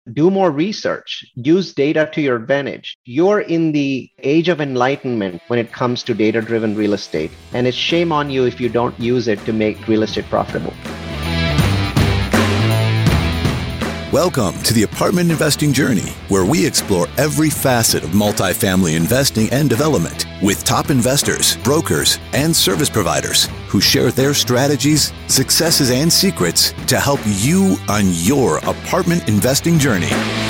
Do more research, use data to your advantage. You're in the age of enlightenment when it comes to data-driven real estate, and it's shame on you if you don't use it to make real estate profitable. Welcome to the Apartment Investing Journey, where we explore every facet of multifamily investing and development with top investors, brokers, and service providers who share their strategies, successes, and secrets to help you on your apartment investing journey.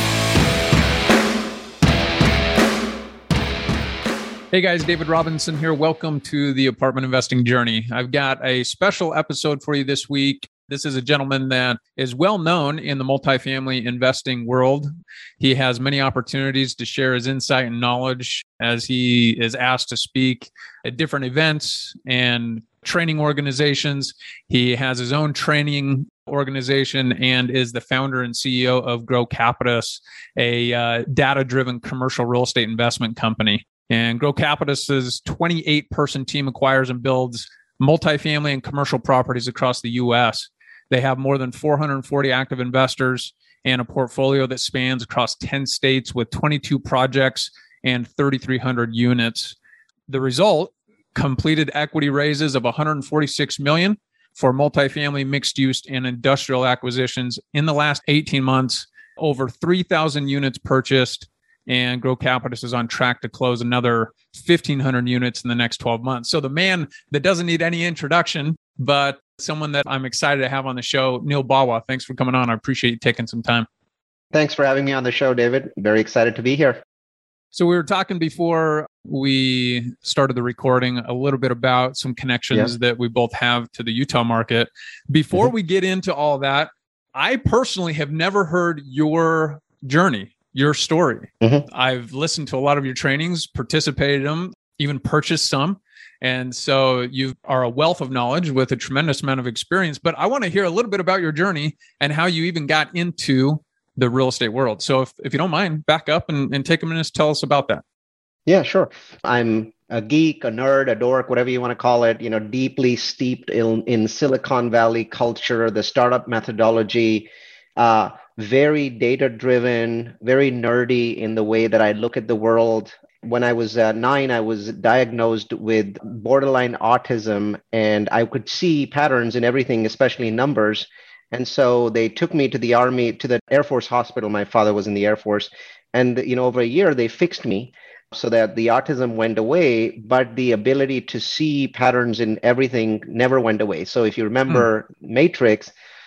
Hey guys, David Robinson here. Welcome to the Apartment Investing Journey. I've got a special episode for you this week. This is a gentleman that is well known in the multifamily investing world. He has many opportunities to share his insight and knowledge as he is asked to speak at different events and training organizations. He has his own training organization and is the founder and CEO of Grow Capitus, a data-driven commercial real estate investment company. And Grow Capitus's 28-person team acquires and builds multifamily and commercial properties across the U.S. They have more than 440 active investors and a portfolio that spans across 10 states with 22 projects and 3,300 units. The result, completed equity raises of $146 million for multifamily, mixed use, and industrial acquisitions in the last 18 months, over 3,000 units purchased, and Grow Capitus is on track to close another 1,500 units in the next 12 months. So the man that doesn't need any introduction, but someone that I'm excited to have on the show, Neil Bawa. Thanks for coming on. I appreciate you taking some time. Thanks for having me on the show, David. Very excited to be here. So we were talking before we started the recording a little bit about some connections that we both have to the Utah market. Before we get into all that, I personally have never heard your journey, your story. I've listened to a lot of your trainings, participated in them, even purchased some. And so you are a wealth of knowledge with a tremendous amount of experience. But I want to hear a little bit about your journey and how you even got into the real estate world. So if you don't mind, back up and take a minute to tell us about that. Yeah, sure. I'm a geek, a nerd, a dork, whatever you want to call it, deeply steeped in Silicon Valley culture, the startup methodology, very data-driven, very nerdy in the way that I look at the world. When I was 9, I was diagnosed with borderline autism, and I could see patterns in everything, especially numbers. And so they took me to the Army, to the Air Force hospital. My father was in the Air Force. And, over a year, they fixed me so that the autism went away, but the ability to see patterns in everything never went away. So if you remember Matrix,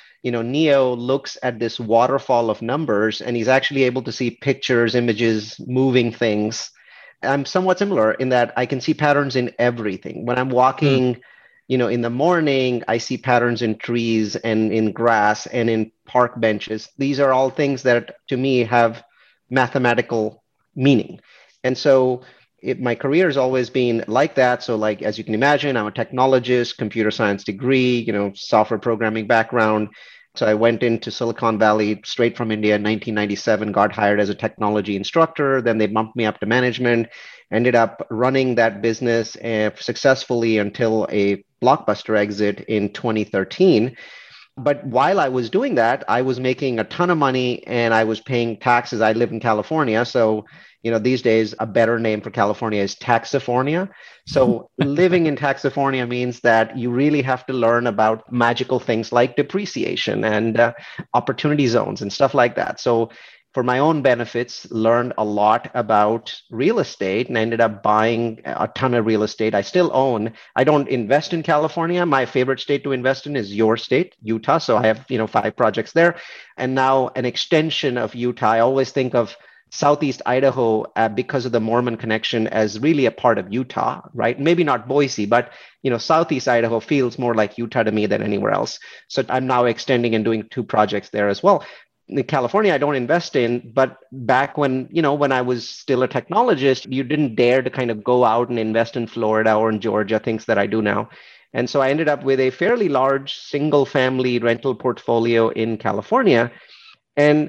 Neo looks at this waterfall of numbers, and he's actually able to see pictures, images, moving things. I'm somewhat similar in that I can see patterns in everything. When I'm walking, in the morning, I see patterns in trees and in grass and in park benches. These are all things that to me have mathematical meaning. And so my career has always been like that. So like, as you can imagine, I'm a technologist, computer science degree, software programming background. So I went into Silicon Valley straight from India in 1997, got hired as a technology instructor. Then they bumped me up to management, ended up running that business successfully until a blockbuster exit in 2013. But while I was doing that, I was making a ton of money and I was paying taxes. I live in California. So these days, a better name for California is Taxifornia. So living in Taxifornia means that you really have to learn about magical things like depreciation and opportunity zones and stuff like that. So for my own benefits, learned a lot about real estate and ended up buying a ton of real estate. I still own. I don't invest in California. My favorite state to invest in is your state, Utah. So I have 5 projects there. And now an extension of Utah. I always think of Southeast Idaho, because of the Mormon connection, as really a part of Utah, right? Maybe not Boise, but Southeast Idaho feels more like Utah to me than anywhere else. So I'm now extending and doing 2 projects there as well. In California, I don't invest in, but back when I was still a technologist, you didn't dare to kind of go out and invest in Florida or in Georgia, things that I do now. And so I ended up with a fairly large single family rental portfolio in California. And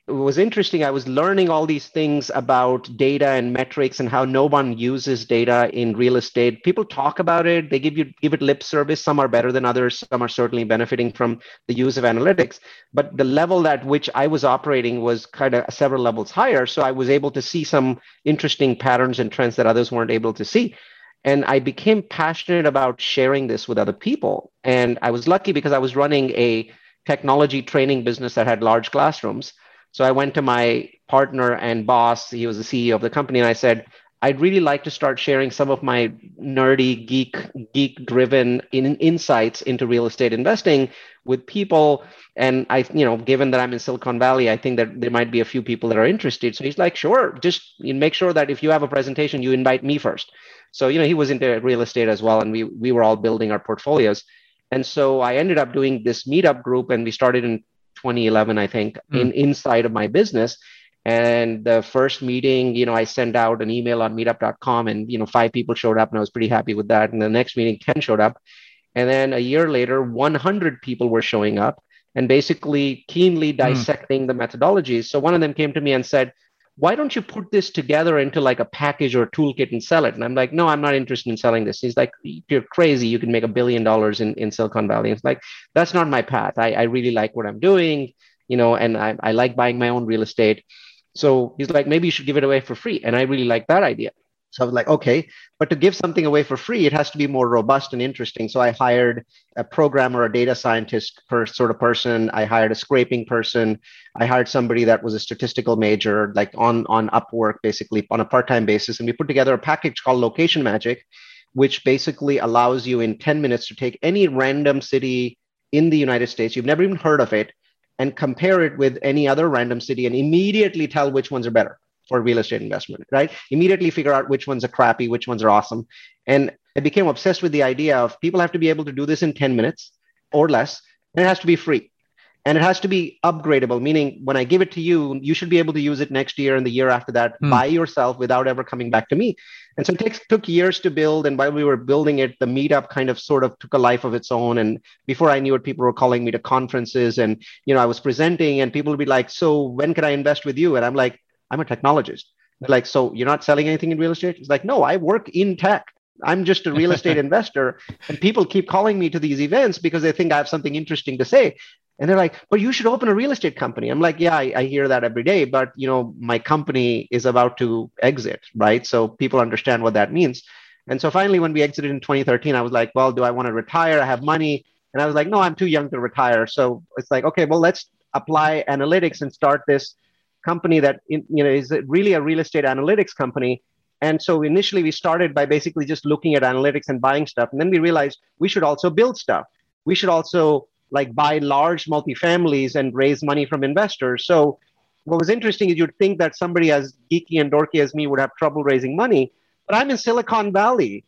it was interesting. I was learning all these things about data and metrics and how no one uses data in real estate. People talk about it. They give it lip service. Some are better than others. Some are certainly benefiting from the use of analytics. But the level at which I was operating was kind of several levels higher. So I was able to see some interesting patterns and trends that others weren't able to see. And I became passionate about sharing this with other people. And I was lucky because I was running a technology training business that had large classrooms. So I went to my partner and boss, he was the CEO of the company, and I said, I'd really like to start sharing some of my nerdy, geek-driven insights into real estate investing with people. And given that I'm in Silicon Valley, I think that there might be a few people that are interested. So he's like, sure, just make sure that if you have a presentation, you invite me first. So, he was into real estate as well, and we were all building our portfolios. And so I ended up doing this meetup group, and we started in 2011, I think, inside of my business. And the first meeting, I sent out an email on meetup.com, and 5 people showed up, and I was pretty happy with that. And the next meeting, 10 showed up. And then a year later, 100 people were showing up and basically keenly dissecting the methodologies. So one of them came to me and said, why don't you put this together into like a package or a toolkit and sell it? And I'm like, no, I'm not interested in selling this. He's like, you're crazy. You can make $1 billion in Silicon Valley. It's like, that's not my path. I really like what I'm doing, and I like buying my own real estate. So he's like, maybe you should give it away for free. And I really like that idea. So I was like, okay, but to give something away for free, it has to be more robust and interesting. So I hired a programmer, a data scientist sort of person. I hired a scraping person. I hired somebody that was a statistical major, like on Upwork, basically on a part-time basis. And we put together a package called Location Magic, which basically allows you in 10 minutes to take any random city in the United States, you've never even heard of it, and compare it with any other random city and immediately tell which ones are better for real estate investment, right? Immediately figure out which ones are crappy, which ones are awesome. And I became obsessed with the idea of people have to be able to do this in 10 minutes or less, and it has to be free. And it has to be upgradable, meaning when I give it to you, you should be able to use it next year and the year after that by yourself without ever coming back to me. And so it took years to build. And while we were building it, the meetup kind of sort of took a life of its own. And before I knew it, people were calling me to conferences and, I was presenting and people would be like, so when can I invest with you? And I'm like, I'm a technologist. They're like, so you're not selling anything in real estate? It's like, no, I work in tech. I'm just a real estate investor. And people keep calling me to these events because they think I have something interesting to say. And they're like, but you should open a real estate company. I'm like, yeah, I hear that every day, but my company is about to exit, right? So people understand what that means. And so finally, when we exited in 2013, I was like, well, do I want to retire? I have money. And I was like, no, I'm too young to retire. So it's like, okay, well, let's apply analytics and start this company that is really a real estate analytics company. And so initially we started by basically just looking at analytics and buying stuff. And then we realized we should also build stuff. We should also buy large multifamilies and raise money from investors. So what was interesting is you'd think that somebody as geeky and dorky as me would have trouble raising money, but I'm in Silicon Valley.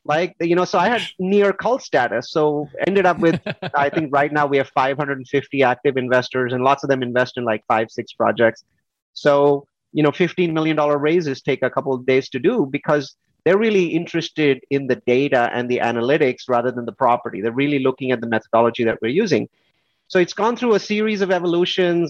So I had near cult status. So ended up with, I think right now we have 550 active investors and lots of them invest in 5-6 projects. So, $15 million raises take a couple of days to do because they're really interested in the data and the analytics rather than the property. They're really looking at the methodology that we're using. So it's gone through a series of evolutions,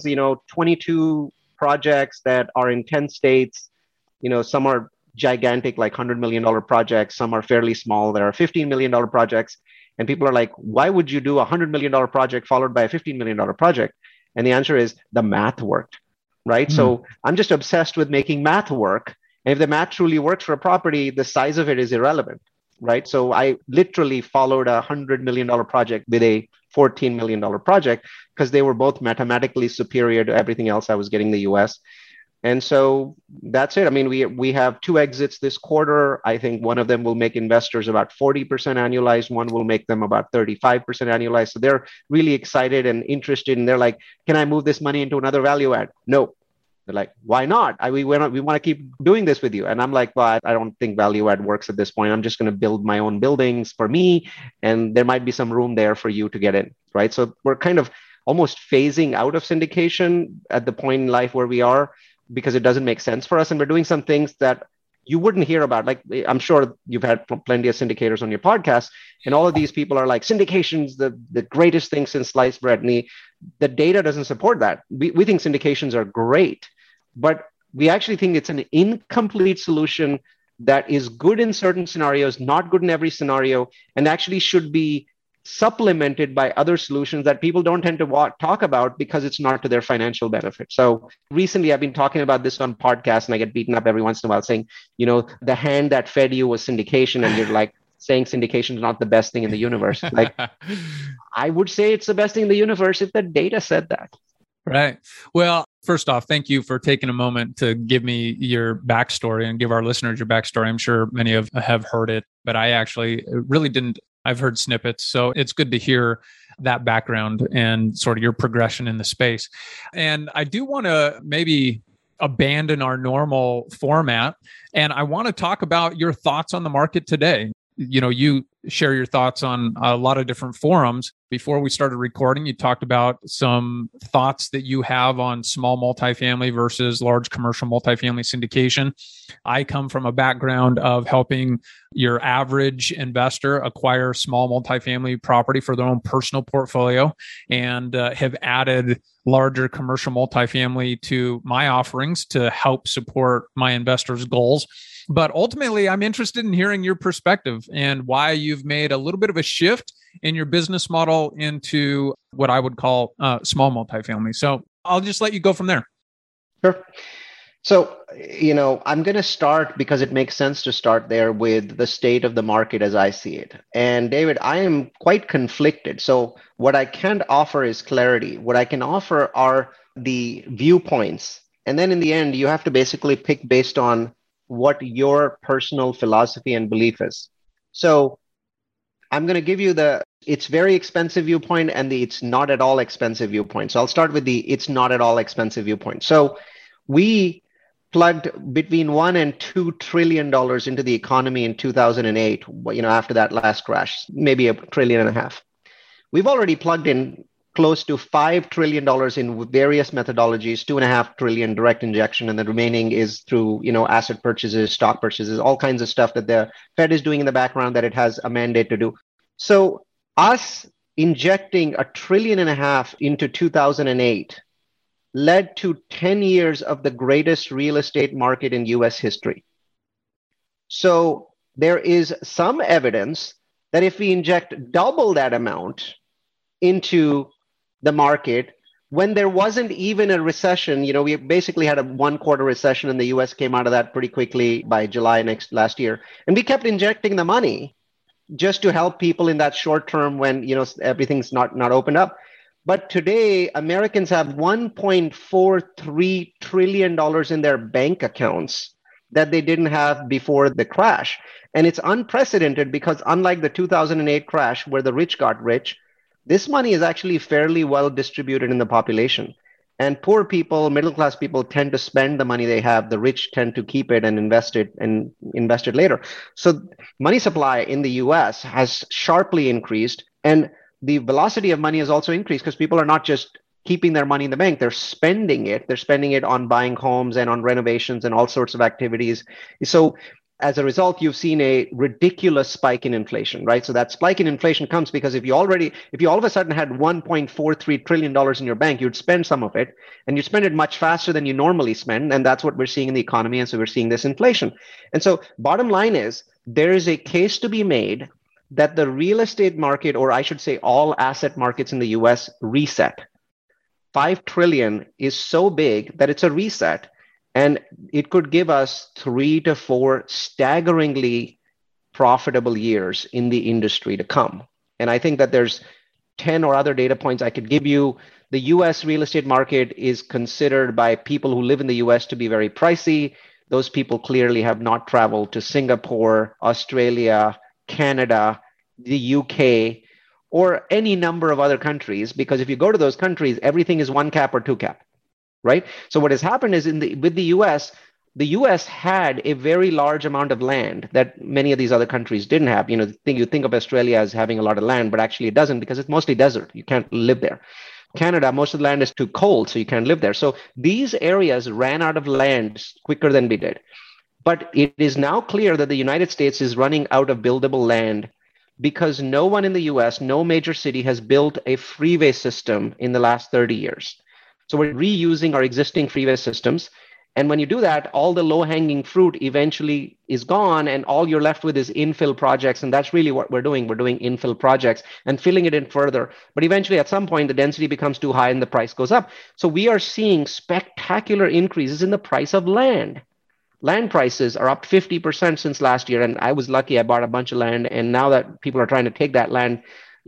22 projects that are in 10 states. Some are gigantic, like $100 million projects. Some are fairly small. There are $15 million projects. And people are like, why would you do a $100 million project followed by a $15 million project? And the answer is the math worked, right? So I'm just obsessed with making math work. And if the math truly works for a property, the size of it is irrelevant, right? So I literally followed a $100 million project with a $14 million project because they were both mathematically superior to everything else I was getting in the US. And so that's it. I mean, we have 2 exits this quarter. I think one of them will make investors about 40% annualized. One will make them about 35% annualized. So they're really excited and interested. And they're like, can I move this money into another value add? No. They're like, why not? We want to keep doing this with you. And I'm like, well, I don't think value add works at this point. I'm just going to build my own buildings for me. And there might be some room there for you to get in, right? So we're kind of almost phasing out of syndication at the point in life where we are because it doesn't make sense for us. And we're doing some things that, you wouldn't hear about. Like, I'm sure you've had plenty of syndicators on your podcast, and all of these people are like, syndication's the greatest thing since sliced bread. And the data doesn't support that. We think syndications are great, but we actually think it's an incomplete solution that is good in certain scenarios, not good in every scenario, and actually should be supplemented by other solutions that people don't tend to talk about because it's not to their financial benefit. So recently I've been talking about this on podcasts, and I get beaten up every once in a while saying, the hand that fed you was syndication, and you're like saying syndication is not the best thing in the universe. Like, I would say it's the best thing in the universe if the data said that. Right. Well, first off, thank you for taking a moment to give me your backstory and give our listeners your backstory. I'm sure many have heard it, but I actually really didn't. I've heard snippets. So it's good to hear that background and sort of your progression in the space. And I do want to maybe abandon our normal format, and I want to talk about your thoughts on the market today. You share your thoughts on a lot of different forums. Before we started recording, you talked about some thoughts that you have on small multifamily versus large commercial multifamily syndication. I come from a background of helping your average investor acquire small multifamily property for their own personal portfolio, and have added larger commercial multifamily to my offerings to help support my investors' goals. But ultimately, I'm interested in hearing your perspective and why you've made a little bit of a shift in your business model into what I would call small multifamily. So I'll just let you go from there. Sure. So, I'm going to start, because it makes sense to start there, with the state of the market as I see it. And David, I am quite conflicted. So what I can't offer is clarity. What I can offer are the viewpoints. And then in the end, you have to basically pick based on what your personal philosophy and belief is. So I'm going to give you the it's very expensive viewpoint and the it's not at all expensive viewpoint. So I'll start with the it's not at all expensive viewpoint. So we plugged between $1 and $2 trillion into the economy in 2008, after that last crash, maybe $1.5 trillion. We've already plugged in close to $5 trillion in various methodologies, $2.5 trillion direct injection, and the remaining is through, asset purchases, stock purchases, all kinds of stuff that the Fed is doing in the background that it has a mandate to do. So us injecting $1.5 trillion into 2008 led to 10 years of the greatest real estate market in US history. So there is some evidence that if we inject double that amount into the market, when there wasn't even a recession, we basically had a 1-quarter recession, and the US came out of that pretty quickly by July last year. And we kept injecting the money just to help people in that short term when, everything's not opened up. But today, Americans have $1.43 trillion in their bank accounts that they didn't have before the crash. And it's unprecedented because unlike the 2008 crash where the rich got rich, this money is actually fairly well distributed in the population. And poor people, middle-class people tend to spend the money they have. The rich tend to keep it and invest it later. So money supply in the US has sharply increased. And the velocity of money has also increased because people are not just keeping their money in the bank, they're spending it. They're spending it on buying homes and on renovations and all sorts of activities. So as a result, you've seen a ridiculous spike in inflation, right? So that spike in inflation comes because if you all of a sudden had $1.43 trillion in your bank, you'd spend some of it, and you'd spend it much faster than you normally spend. And that's what we're seeing in the economy. And so we're seeing this inflation. And so bottom line is there is a case to be made that the real estate market, or I should say all asset markets in the US, reset. $5 trillion is so big that it's a reset. And it could give us 3 to 4 staggeringly profitable years in the industry to come. And I think that there's 10 or other data points I could give you. The US real estate market is considered by people who live in the US to be very pricey. Those people clearly have not traveled to Singapore, Australia, Canada, the UK, or any number of other countries, because if you go to those countries, everything is 1 cap or 2 cap. Right. So what has happened is with the US had a very large amount of land that many of these other countries didn't have. You think of Australia as having a lot of land, but actually it doesn't because it's mostly desert. You can't live there. Canada, most of the land is too cold, so you can't live there. So these areas ran out of land quicker than we did. But it is now clear that the United States is running out of buildable land because no one in the US, no major city has built a freeway system in the last 30 years. So we're reusing our existing freeway systems. And when you do that, all the low-hanging fruit eventually is gone, and all you're left with is infill projects. And that's really what we're doing. We're doing infill projects and filling it in further. But eventually, at some point, the density becomes too high and the price goes up. So we are seeing spectacular increases in the price of land. Land prices are up 50% since last year. And I was lucky, I bought a bunch of land. And now that people are trying to take that land,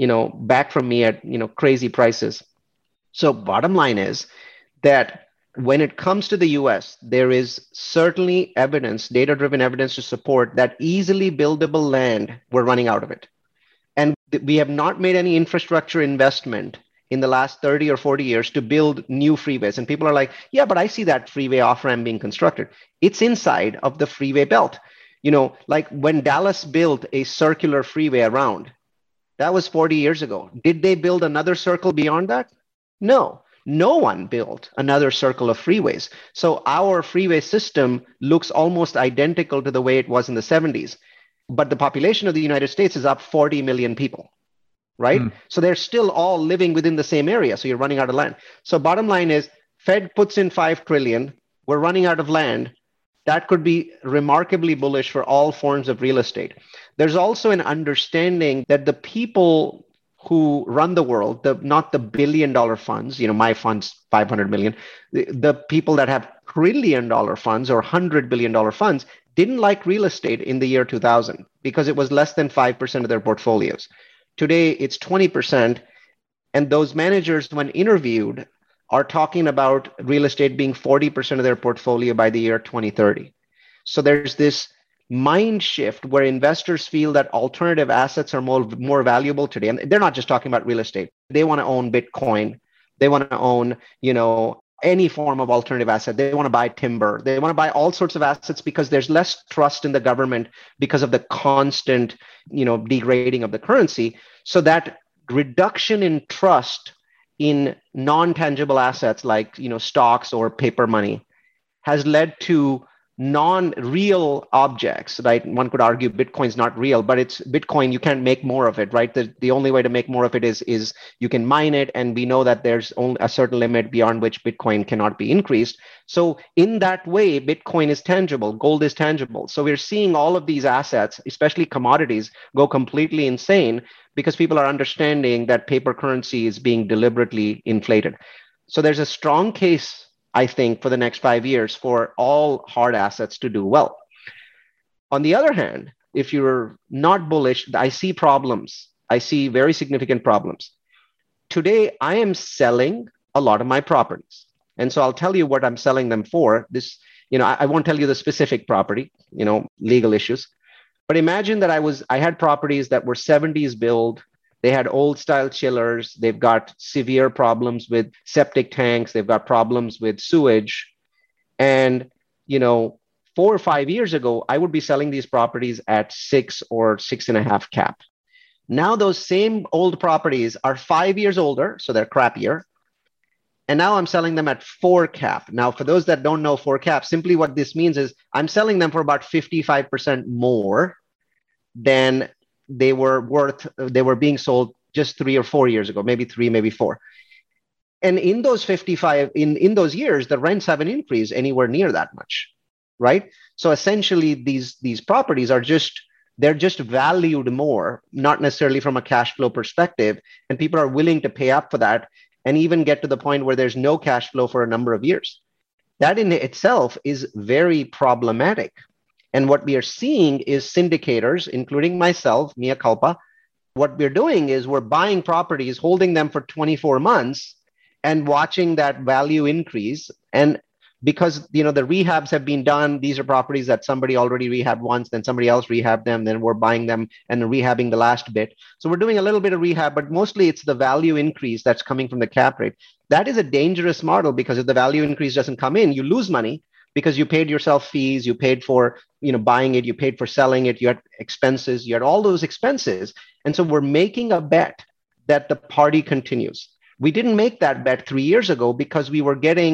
back from me at, crazy prices. So bottom line is that when it comes to the US, there is certainly evidence, data-driven evidence to support that easily buildable land, we're running out of it. And we have not made any infrastructure investment in the last 30 or 40 years to build new freeways. And people are like, yeah, but I see that freeway off-ramp being constructed. It's inside of the freeway belt. Like when Dallas built a circular freeway around, that was 40 years ago. Did they build another circle beyond that? No. No one built another circle of freeways. So our freeway system looks almost identical to the way it was in the 70s. But the population of the United States is up 40 million people, right? So they're still all living within the same area. So you're running out of land. So bottom line is, Fed puts in $5 trillion. We're running out of land. That could be remarkably bullish for all forms of real estate. There's also an understanding that the people who run the world, not the billion-dollar funds, my fund's 500 million, the people that have trillion-dollar funds or $100 billion funds didn't like real estate in the year 2000 because it was less than 5% of their portfolios. Today, it's 20%. And those managers, when interviewed, are talking about real estate being 40% of their portfolio by the year 2030. So there's this mind shift where investors feel that alternative assets are more valuable today. And they're not just talking about real estate. They want to own Bitcoin. They want to own, any form of alternative asset. They want to buy timber. They want to buy all sorts of assets because there's less trust in the government because of the constant, degrading of the currency. So that reduction in trust in non-tangible assets like, stocks or paper money has led to non-real objects, right? One could argue Bitcoin's not real, but it's Bitcoin. You can't make more of it, right? The only way to make more of it is you can mine it. And we know that there's only a certain limit beyond which Bitcoin cannot be increased. So in that way, Bitcoin is tangible, gold is tangible. So we're seeing all of these assets, especially commodities, go completely insane because people are understanding that paper currency is being deliberately inflated. So there's a strong case, I think, for the next 5 years for all hard assets to do well. On the other hand, if you're not bullish, I see problems. I see very significant problems. Today, I am selling a lot of my properties. And so I'll tell you what I'm selling them for. This, I won't tell you the specific property, legal issues. But imagine that I had properties that were 70s build. They had old style chillers. They've got severe problems with septic tanks. They've got problems with sewage. And, 4 or 5 years ago, I would be selling these properties at 6 or 6.5 cap. Now those same old properties are 5 years older, so they're crappier. And now I'm selling them at 4 cap. Now, for those that don't know 4 cap, simply what this means is I'm selling them for about 55% more than they were being sold just 3 or 4 years ago, maybe 3, maybe 4. And in those 55, in those years, the rents haven't increased anywhere near that much, right? So essentially these properties they're just valued more, not necessarily from a cash flow perspective. And people are willing to pay up for that and even get to the point where there's no cash flow for a number of years. That in itself is very problematic. And what we are seeing is syndicators, including myself, mea culpa. What we're doing is we're buying properties, holding them for 24 months and watching that value increase. And because, the rehabs have been done, these are properties that somebody already rehabbed once, then somebody else rehabbed them, then we're buying them and rehabbing the last bit. So we're doing a little bit of rehab, but mostly it's the value increase that's coming from the cap rate. That is a dangerous model because if the value increase doesn't come in, you lose money. Because you paid yourself fees, you paid for buying it, you paid for selling it, you had expenses, you had all those expenses. And so we're making a bet that the party continues. We didn't make that bet 3 years ago because we were getting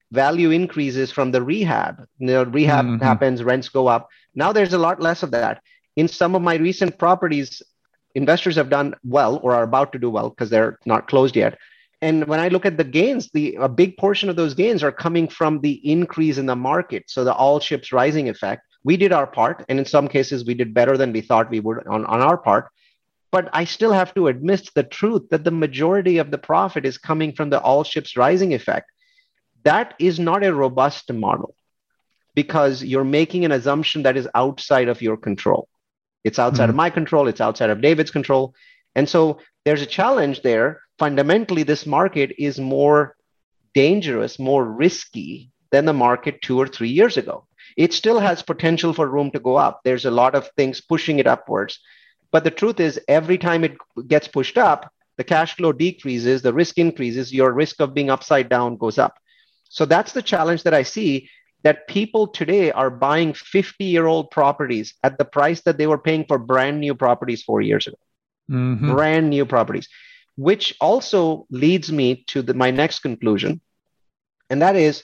value increases from the rehab. Rehab happens, rents go up. Now there's a lot less of that. In some of my recent properties, investors have done well or are about to do well because they're not closed yet. And when I look at the gains, a big portion of those gains are coming from the increase in the market. So the all ships rising effect. We did our part, and in some cases, we did better than we thought we would on our part. But I still have to admit the truth that the majority of the profit is coming from the all ships rising effect. That is not a robust model because you're making an assumption that is outside of your control. It's outside of my control. It's outside of David's control. And so there's a challenge there. Fundamentally, this market is more dangerous, more risky than the market 2 or 3 years ago. It still has potential for room to go up. There's a lot of things pushing it upwards. But the truth is, every time it gets pushed up, the cash flow decreases, the risk increases, your risk of being upside down goes up. So that's the challenge that I see, that people today are buying 50-year-old properties at the price that they were paying for brand new properties 4 years ago. Brand new properties, which also leads me to my next conclusion. And that is,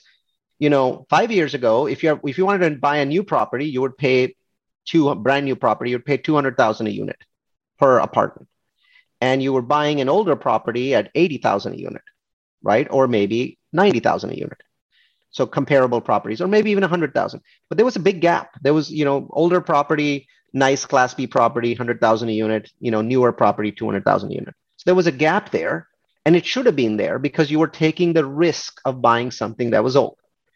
5 years ago, if you wanted to buy a new property, you would pay brand new property, you'd pay $200,000 a unit per apartment. And you were buying an older property at $80,000 a unit, right? Or maybe $90,000 a unit. So comparable properties, or maybe even $100,000. But there was a big gap. There was, older property, nice Class B property, $100,000 a unit, newer property, $200,000 a unit. So there was a gap there, and it should have been there because you were taking the risk of buying something that was old.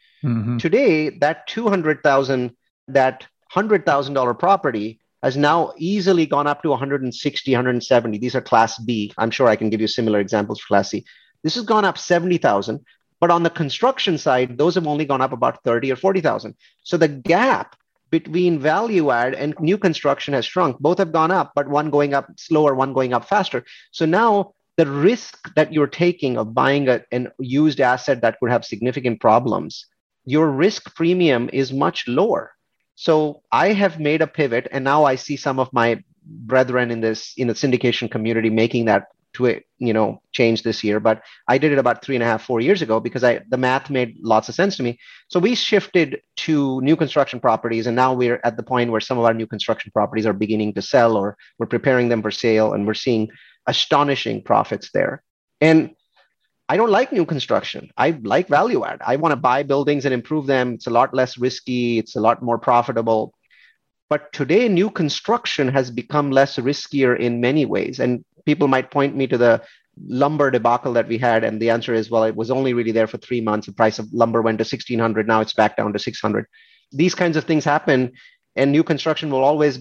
Today, that $200,000, that $100,000 property has now easily gone up to 160, 170. These are Class B. I'm sure I can give you similar examples for Class C. This has gone up 70,000. But on the construction side, those have only gone up about 30 or 40,000. So the gap between value add and new construction has shrunk. Both have gone up, but one going up slower, one going up faster. So now the risk that you're taking of buying an used asset that could have significant problems, your risk premium is much lower. So I have made a pivot, and now I see some of my brethren in the syndication community making that change this year. But I did it about 3.5, 4 years ago because the math made lots of sense to me. So we shifted to new construction properties, and now we're at the point where some of our new construction properties are beginning to sell, or we're preparing them for sale, and we're seeing astonishing profits there. And I don't like new construction. I like value add. I want to buy buildings and improve them. It's a lot less risky. It's a lot more profitable. But today, new construction has become less riskier in many ways. And people might point me to the lumber debacle that we had. And the answer is, well, it was only really there for 3 months. The price of lumber went to $1,600. Now it's back down to $600. These kinds of things happen. And new construction will always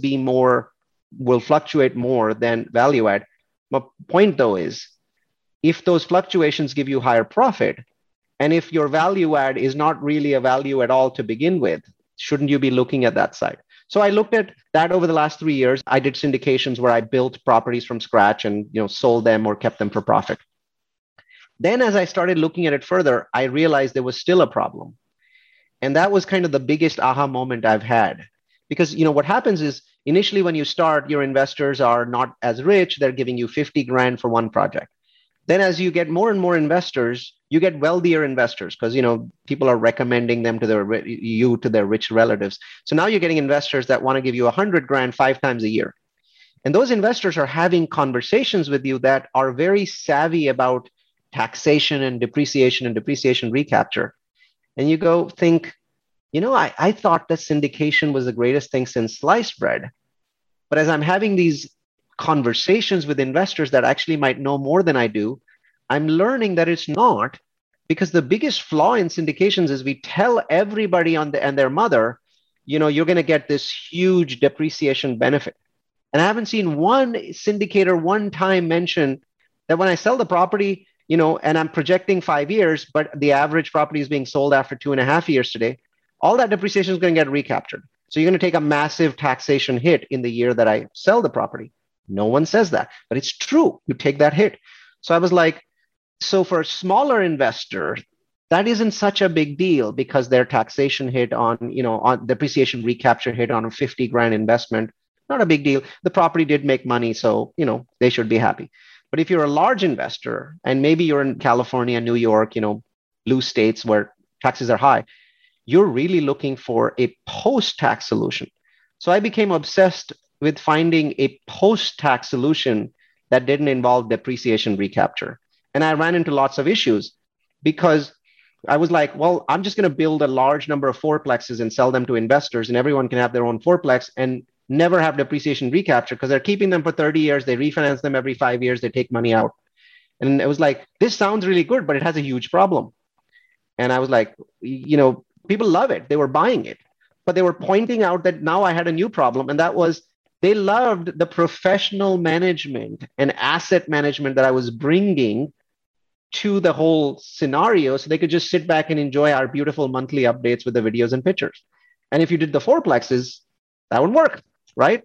will fluctuate more than value add. My point, though, is if those fluctuations give you higher profit, and if your value add is not really a value at all to begin with, shouldn't you be looking at that side? So I looked at that over the last 3 years. I did syndications where I built properties from scratch and sold them or kept them for profit. Then as I started looking at it further, I realized there was still a problem. And that was kind of the biggest aha moment I've had. Because what happens is initially when you start, your investors are not as rich. They're giving you 50 grand for one project. Then as you get more and more investors, you get wealthier investors because, people are recommending them to their rich relatives. So now you're getting investors that want to give you 100 grand 5 times a year. And those investors are having conversations with you that are very savvy about taxation and depreciation recapture. And you go think, I thought that syndication was the greatest thing since sliced bread. But as I'm having these conversations with investors that actually might know more than I do, I'm learning that it's not, because the biggest flaw in syndications is we tell everybody and their mother, you're going to get this huge depreciation benefit. And I haven't seen one syndicator one time mention that when I sell the property, and I'm projecting 5 years, but the average property is being sold after 2.5 years today, all that depreciation is going to get recaptured. So you're going to take a massive taxation hit in the year that I sell the property. No one says that, but it's true. You take that hit. So I was like, so for a smaller investor, that isn't such a big deal because their taxation hit on depreciation recapture hit on a 50 grand investment, not a big deal. The property did make money, so, they should be happy. But if you're a large investor and maybe you're in California, New York, blue states where taxes are high. You're really looking for a post-tax solution. So I became obsessed with finding a post-tax solution that didn't involve depreciation recapture. And I ran into lots of issues because I was like, well, I'm just going to build a large number of fourplexes and sell them to investors, and everyone can have their own fourplex and never have depreciation recapture because they're keeping them for 30 years. They refinance them every 5 years. They take money out. And it was like, this sounds really good, but it has a huge problem. And I was like, people love it. They were buying it, but they were pointing out that now I had a new problem. And that was they loved the professional management and asset management that I was bringing to the whole scenario. So they could just sit back and enjoy our beautiful monthly updates with the videos and pictures. And if you did the fourplexes, that would work, right?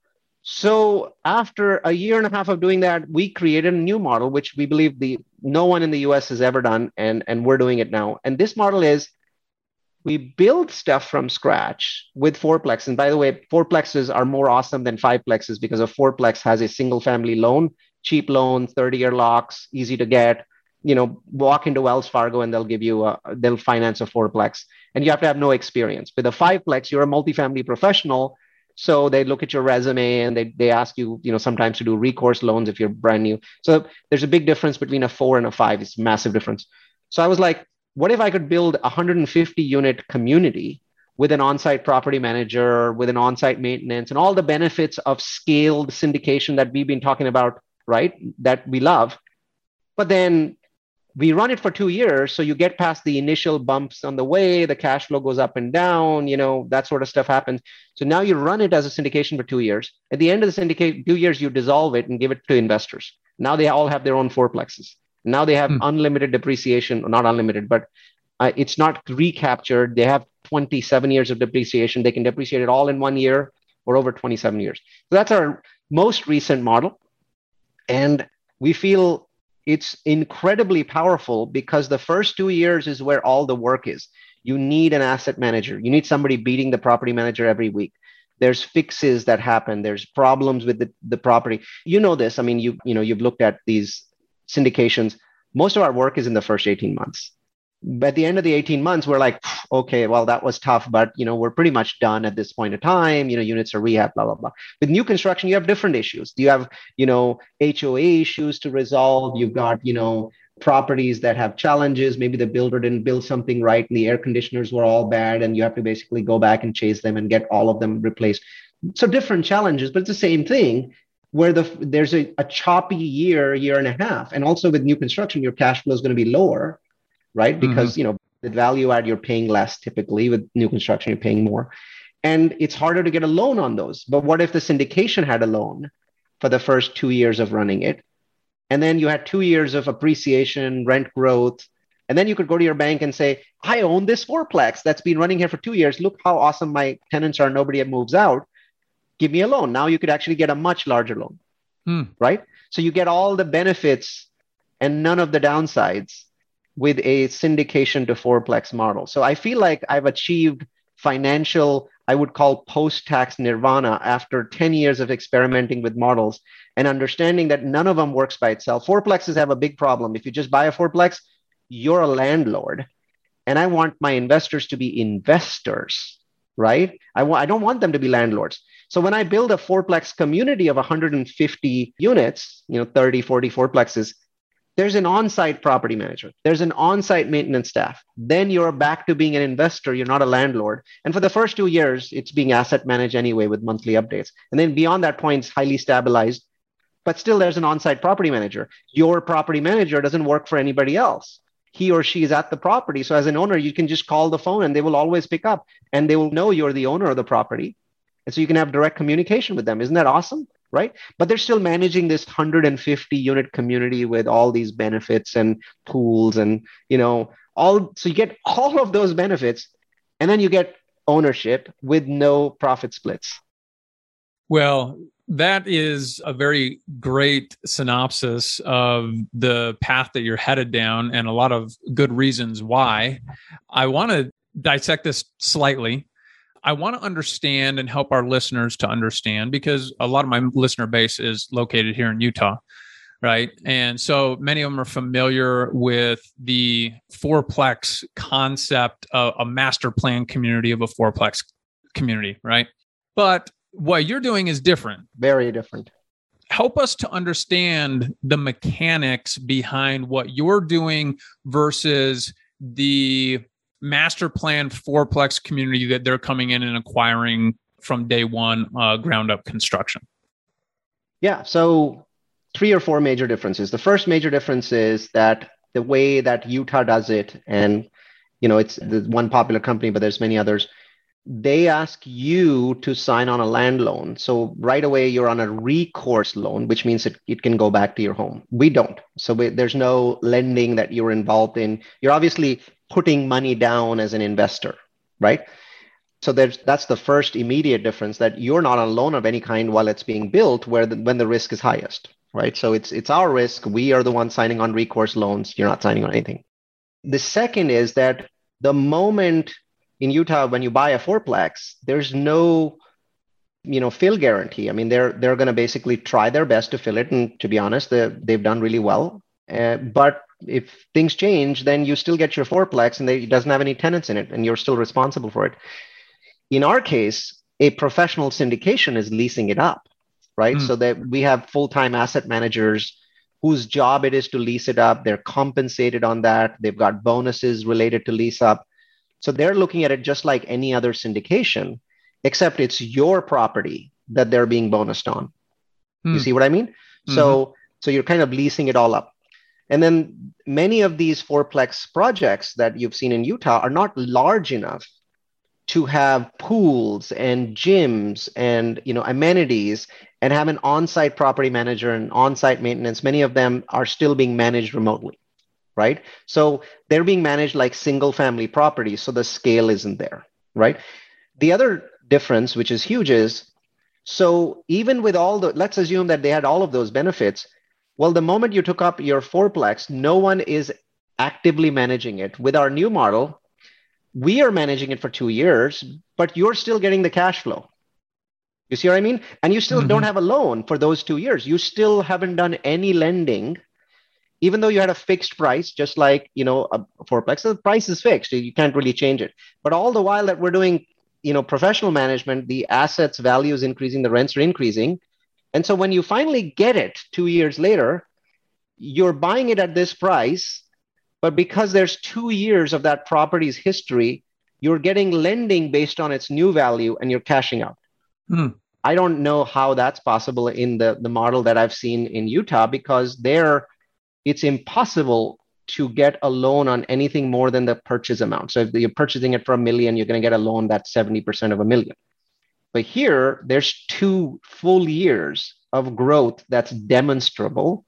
So after a year and a half of doing that, we created a new model, which we believe no one in the US has ever done, and we're doing it now. And this model is we build stuff from scratch with fourplex. And by the way, fourplexes are more awesome than fiveplexes because a fourplex has a single family loan, cheap loan, 30-year locks, easy to get. Walk into Wells Fargo and they'll finance a fourplex, and you have to have no experience. With a fiveplex, you're a multifamily professional. So they look at your resume and they ask you, sometimes to do recourse loans if you're brand new. So there's a big difference between a 4 and a 5. It's a massive difference. So I was like, what if I could build a 150 unit community with an on-site property manager, with an on-site maintenance, and all the benefits of scaled syndication that we've been talking about, right? That we love. But then we run it for 2 years. So you get past the initial bumps on the way, the cash flow goes up and down, that sort of stuff happens. So now you run it as a syndication for 2 years. At the end of the syndicate, 2 years, you dissolve it and give it to investors. Now they all have their own fourplexes. Now they have unlimited depreciation, or not unlimited, but it's not recaptured. They have 27 years of depreciation. They can depreciate it all in 1 year or over 27 years. So that's our most recent model. And we feel it's incredibly powerful because the first 2 years is where all the work is. You need an asset manager. You need somebody beating the property manager every week. There's fixes that happen. There's problems with the property. You know this. I mean, you've looked at these syndications. Most of our work is in the first 18 months. But at the end of the 18 months, we're like, okay, well, that was tough, but we're pretty much done at this point in time. Units are rehab, blah, blah, blah. With new construction, you have different issues. You have, HOA issues to resolve. You've got, properties that have challenges. Maybe the builder didn't build something right and the air conditioners were all bad, and you have to basically go back and chase them and get all of them replaced. So different challenges, but it's the same thing where there's a choppy year and a half. And also with new construction, your cash flow is going to be lower, right? Because, the value add, you're paying less typically. With new construction, you're paying more. And it's harder to get a loan on those. But what if the syndication had a loan for the first 2 years of running it? And then you had 2 years of appreciation, rent growth. And then you could go to your bank and say, I own this fourplex that's been running here for 2 years. Look how awesome my tenants are. Nobody moves out. Give me a loan. Now you could actually get a much larger loan, right? So you get all the benefits and none of the downsides with a syndication to fourplex model. So I feel like I've achieved financial, I would call post-tax nirvana after 10 years of experimenting with models and understanding that none of them works by itself. Fourplexes have a big problem. If you just buy a fourplex, you're a landlord. And I want my investors to be investors, right? I don't want them to be landlords. So when I build a fourplex community of 150 units, 30, 40 fourplexes, there's an on-site property manager. There's an on-site maintenance staff. Then you're back to being an investor. You're not a landlord. And for the first 2 years, it's being asset managed anyway with monthly updates. And then beyond that point, it's highly stabilized. But still, there's an on-site property manager. Your property manager doesn't work for anybody else. He or she is at the property. So as an owner, you can just call the phone and they will always pick up. And they will know you're the owner of the property. And so you can have direct communication with them. Isn't that awesome? Right? But they're still managing this 150 unit community with all these benefits and pools and, so you get all of those benefits and then you get ownership with no profit splits. Well, that is a very great synopsis of the path that you're headed down and a lot of good reasons why. I want to dissect this slightly. I want to understand and help our listeners to understand, because a lot of my listener base is located here in Utah. right? And so many of them are familiar with the fourplex concept of a master plan community of a fourplex community, right? But what you're doing is different. Very different. Help us to understand the mechanics behind what you're doing versus the master plan fourplex community that they're coming in and acquiring from day one, ground up construction. Yeah. So 3 or 4 major differences. The first major difference is that the way that Utah does it, and it's the one popular company, but there's many others. They ask you to sign on a land loan. So right away, you're on a recourse loan, which means it can go back to your home. We don't. So there's no lending that you're involved in. You're obviously putting money down as an investor, right? So that's the first immediate difference, that you're not on a loan of any kind while it's being built, when the risk is highest, right? So it's our risk. We are the ones signing on recourse loans. You're not signing on anything. The second is that the moment in Utah, when you buy a fourplex, there's no, fill guarantee. I mean, they're going to basically try their best to fill it, and to be honest, they've done really well. But if things change, then you still get your fourplex, and it doesn't have any tenants in it, and you're still responsible for it. In our case, a professional syndication is leasing it up, right? So that we have full-time asset managers whose job it is to lease it up. They're compensated on that. They've got bonuses related to lease up. So they're looking at it just like any other syndication, except it's your property that they're being bonused on. You see what I mean? So you're kind of leasing it all up. And then many of these fourplex projects that you've seen in Utah are not large enough to have pools and gyms and amenities and have an on-site property manager and on-site maintenance. Many of them are still being managed remotely. Right? So they're being managed like single family properties. So the scale isn't there, right? The other difference, which is huge, is so even with let's assume that they had all of those benefits. Well, the moment you took up your fourplex, no one is actively managing it. With our new model, we are managing it for 2 years, but you're still getting the cash flow. You see what I mean? And you still don't have a loan for those 2 years. You still haven't done any lending. Even though you had a fixed price, just like, a fourplex, the price is fixed. You can't really change it. But all the while that we're doing, professional management, the assets value is increasing, the rents are increasing. And so when you finally get it 2 years later, you're buying it at this price, but because there's 2 years of that property's history, you're getting lending based on its new value and you're cashing out. I don't know how that's possible in the model that I've seen in Utah, because it's impossible to get a loan on anything more than the purchase amount. So if you're purchasing it for $1 million, you're going to get a loan that's 70% of $1 million. But here, there's 2 full years of growth that's demonstrable.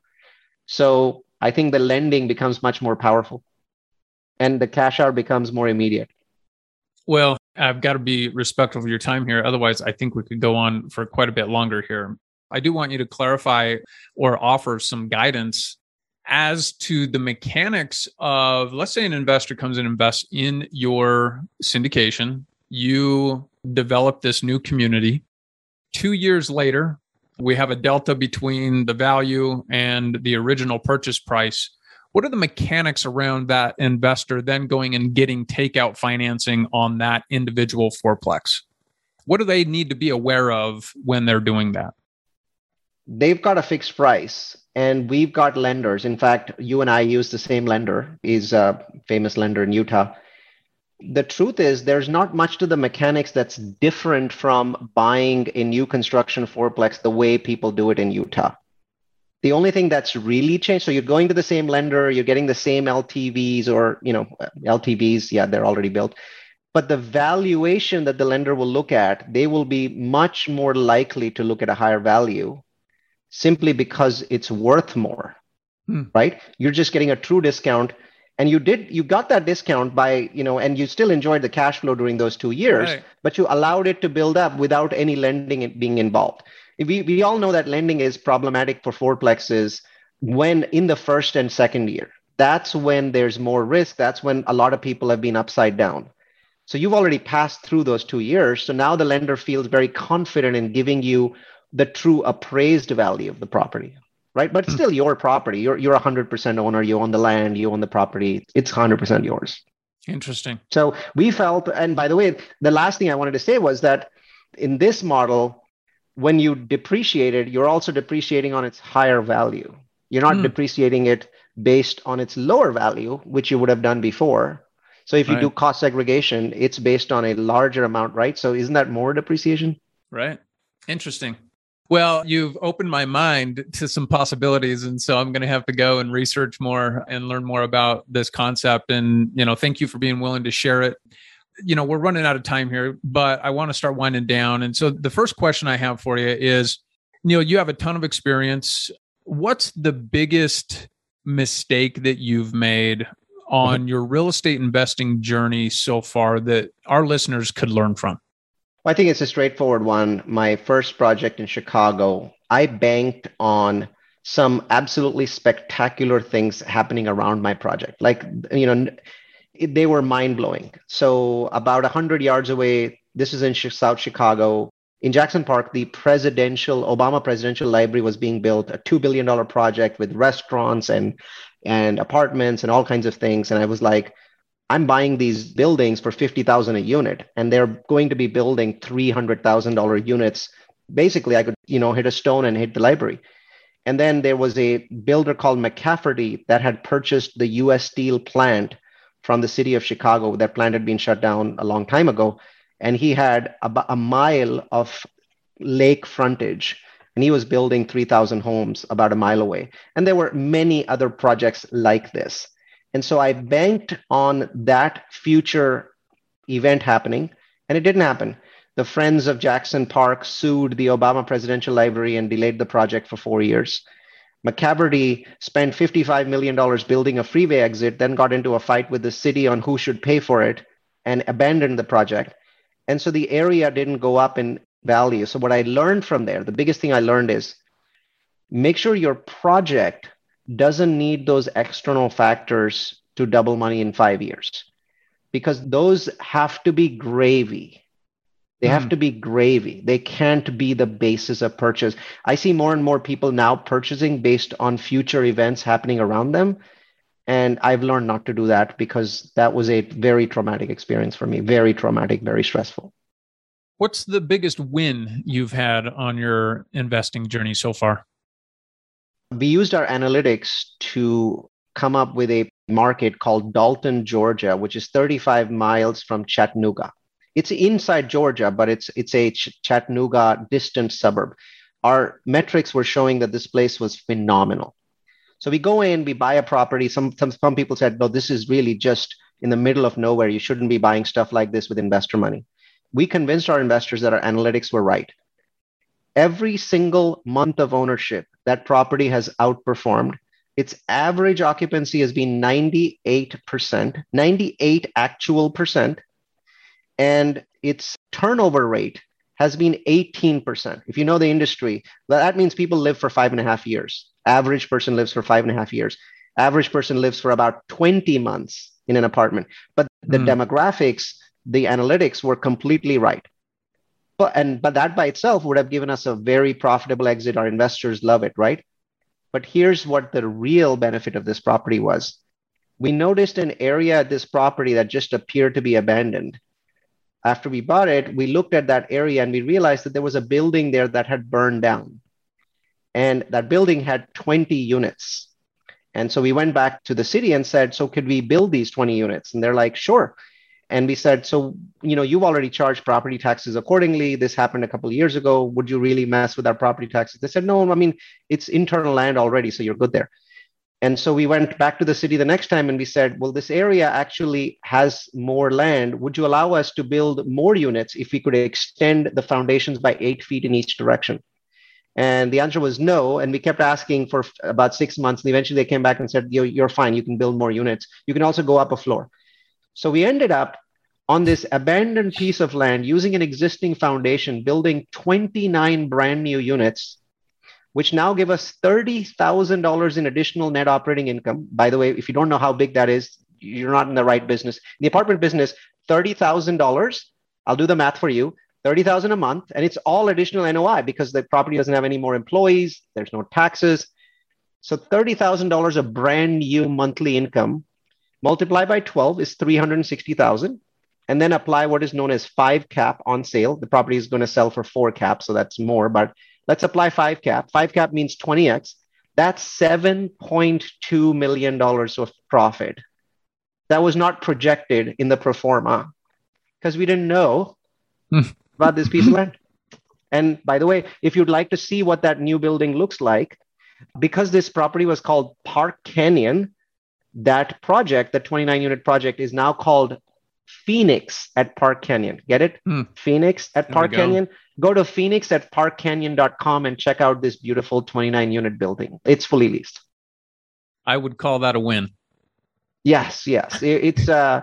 So I think the lending becomes much more powerful and the cash out becomes more immediate. Well, I've got to be respectful of your time here. Otherwise, I think we could go on for quite a bit longer here. I do want you to clarify or offer some guidance as to the mechanics of, let's say an investor comes and invests in your syndication. You develop this new community. 2 years later, we have a delta between the value and the original purchase price. What are the mechanics around that investor then going and getting takeout financing on that individual fourplex? What do they need to be aware of when they're doing that? They've got a fixed price, and we've got lenders. In fact, you and I use the same lender. He's a famous lender in Utah. The truth is, there's not much to the mechanics that's different from buying a new construction fourplex the way people do it in Utah. The only thing that's really changed, so you're going to the same lender, you're getting the same LTVs or, LTVs, yeah, they're already built. But the valuation that the lender will look at, they will be much more likely to look at a higher value simply because it's worth more, right? You're just getting a true discount. And you got that discount by, and you still enjoyed the cash flow during those 2 years, right, but you allowed it to build up without any lending being involved. We all know that lending is problematic for fourplexes when in the first and second year. That's when there's more risk. That's when a lot of people have been upside down. So you've already passed through those 2 years. So now the lender feels very confident in giving you the true appraised value of the property, right? But it's still your property. You're 100% owner. You own the land, you own the property. It's 100% yours. Interesting. So we felt, and by the way, the last thing I wanted to say was that in this model, when you depreciate it, you're also depreciating on its higher value. You're not depreciating it based on its lower value, which you would have done before. So if you do cost segregation, it's based on a larger amount, right? So isn't that more depreciation? Right. Interesting. Well, you've opened my mind to some possibilities. And so I'm going to have to go and research more and learn more about this concept. And, thank you for being willing to share it. We're running out of time here, but I want to start winding down. And so the first question I have for you is, you have a ton of experience. What's the biggest mistake that you've made on your real estate investing journey so far that our listeners could learn from? I think it's a straightforward one. My first project in Chicago, I banked on some absolutely spectacular things happening around my project. They were mind-blowing. So about 100 yards away, this is in South Chicago, in Jackson Park, the Obama Presidential Library was being built, a $2 billion project with restaurants and apartments and all kinds of things. And I was like, I'm buying these buildings for $50,000 a unit, and they're going to be building $300,000 units. Basically, I could, hit a stone and hit the library. And then there was a builder called McCafferty that had purchased the U.S. Steel plant from the city of Chicago. That plant had been shut down a long time ago. And he had about a mile of lake frontage, and he was building 3,000 homes about a mile away. And there were many other projects like this. And so I banked on that future event happening, and it didn't happen. The Friends of Jackson Park sued the Obama Presidential Library and delayed the project for 4 years. McCafferty spent $55 million building a freeway exit, then got into a fight with the city on who should pay for it and abandoned the project. And so the area didn't go up in value. So what I learned from there, the biggest thing I learned is make sure your project doesn't need those external factors to double money in 5 years, because those have to be gravy. They have to be gravy. They can't be the basis of purchase. I see more and more people now purchasing based on future events happening around them. And I've learned not to do that, because that was a very traumatic experience for me. Very traumatic, very stressful. What's the biggest win you've had on your investing journey so far? We used our analytics to come up with a market called Dalton, Georgia, which is 35 miles from Chattanooga. It's inside Georgia, but it's a Chattanooga distant suburb. Our metrics were showing that this place was phenomenal. So we go in, we buy a property. Some people said, no, this is really just in the middle of nowhere. You shouldn't be buying stuff like this with investor money. We convinced our investors that our analytics were right. Every single month of ownership, that property has outperformed. Its average occupancy has been 98%, 98 actual percent. And its turnover rate has been 18%. If you know the industry, that means people live for 5.5 years. Average person lives for 5.5 years. Average person lives for about 20 months in an apartment. But the demographics, the analytics were completely right. But that by itself would have given us a very profitable exit. Our investors love it, right? But here's what the real benefit of this property was. We noticed an area at this property that just appeared to be abandoned. After we bought it, we looked at that area and we realized that there was a building there that had burned down. And that building had 20 units. And so we went back to the city and said, so could we build these 20 units? And they're like, sure. And we said, so, you've already charged property taxes accordingly. This happened a couple of years ago. Would you really mess with our property taxes? They said, no, it's internal land already, so you're good there. And so we went back to the city the next time and we said, well, this area actually has more land. Would you allow us to build more units if we could extend the foundations by 8 feet in each direction? And the answer was no. And we kept asking for about 6 months. And eventually they came back and said, you're fine. You can build more units. You can also go up a floor. So we ended up on this abandoned piece of land using an existing foundation, building 29 brand new units, which now give us $30,000 in additional net operating income. By the way, if you don't know how big that is, you're not in the right business. In the apartment business, $30,000, I'll do the math for you, $30,000 a month, and it's all additional NOI because the property doesn't have any more employees. There's no taxes. So $30,000 of brand new monthly income, multiply by 12 is 360,000. And then apply what is known as 5 cap on sale. The property is going to sell for 4 cap, so that's more, but let's apply 5 cap. 5 cap means 20x. That's $7.2 million of profit. That was not projected in the pro forma because we didn't know about this piece of land. And by the way, if you'd like to see what that new building looks like, because this property was called Park Canyon, that project, the 29-unit project, is now called Phoenix at Park Canyon. Get it? Phoenix at Park Canyon. Go to phoenix@parkcanyon.com and check out this beautiful 29-unit building. It's fully leased. I would call that a win. Yes. It's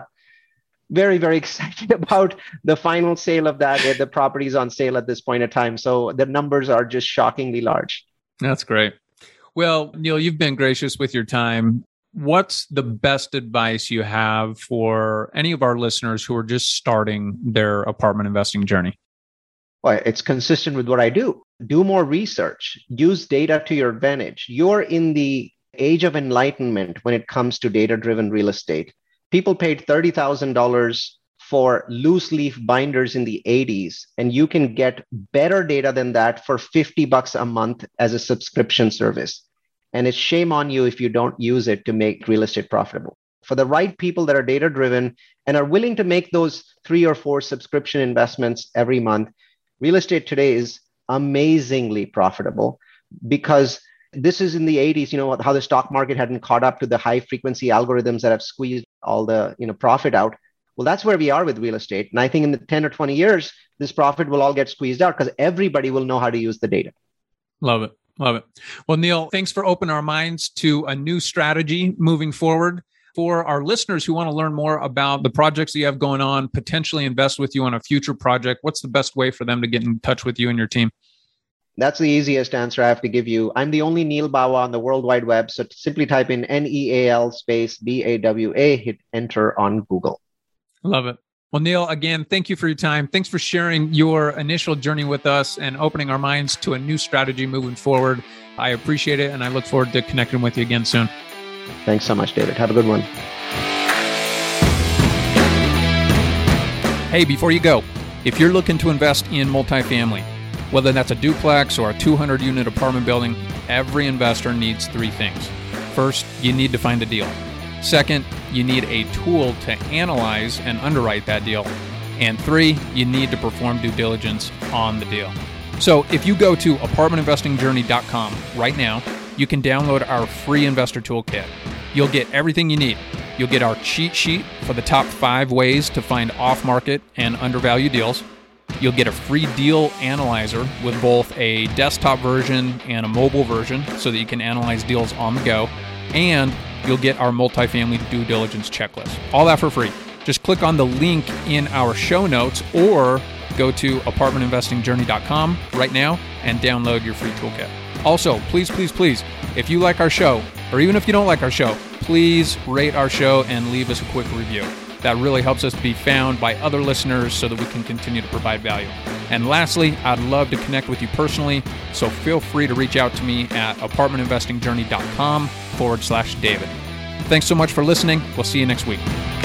very, very excited about the final sale of that. The property is on sale at this point in time. So the numbers are just shockingly large. That's great. Well, Neil, you've been gracious with your time. What's the best advice you have for any of our listeners who are just starting their apartment investing journey? Well, it's consistent with what I do. Do more research. Use data to your advantage. You're in the age of enlightenment when it comes to data-driven real estate. People paid $30,000 for loose leaf binders in the 80s, and you can get better data than that for $50 a month as a subscription service. And it's shame on you if you don't use it to make real estate profitable. For the right people that are data-driven and are willing to make those 3 or 4 subscription investments every month, real estate today is amazingly profitable because this is in the 80s, how the stock market hadn't caught up to the high frequency algorithms that have squeezed all the profit out. Well, that's where we are with real estate. And I think in the 10 or 20 years, this profit will all get squeezed out because everybody will know how to use the data. Love it. Love it. Well, Neil, thanks for opening our minds to a new strategy moving forward. For our listeners who want to learn more about the projects that you have going on, potentially invest with you on a future project, what's the best way for them to get in touch with you and your team? That's the easiest answer I have to give you. I'm the only Neil Bawa on the World Wide Web. So simply type in NEAL space BAWA, hit enter on Google. Love it. Well, Neil, again, thank you for your time. Thanks for sharing your initial journey with us and opening our minds to a new strategy moving forward. I appreciate it, and I look forward to connecting with you again soon. Thanks so much, David. Have a good one. Hey, before you go, if you're looking to invest in multifamily, whether that's a duplex or a 200-unit apartment building, every investor needs 3 things. First, you need to find a deal. Second, you need a tool to analyze and underwrite that deal. And 3, you need to perform due diligence on the deal. So if you go to apartmentinvestingjourney.com right now, you can download our free investor toolkit. You'll get everything you need. You'll get our cheat sheet for the top 5 ways to find off-market and undervalued deals. You'll get a free deal analyzer with both a desktop version and a mobile version so that you can analyze deals on the go. And you'll get our multifamily due diligence checklist. All that for free. Just click on the link in our show notes or go to apartmentinvestingjourney.com right now and download your free toolkit. Also, please, if you like our show, or even if you don't like our show, please rate our show and leave us a quick review. That really helps us be found by other listeners so that we can continue to provide value. And lastly, I'd love to connect with you personally, so feel free to reach out to me at apartmentinvestingjourney.com/David. Thanks so much for listening. We'll see you next week.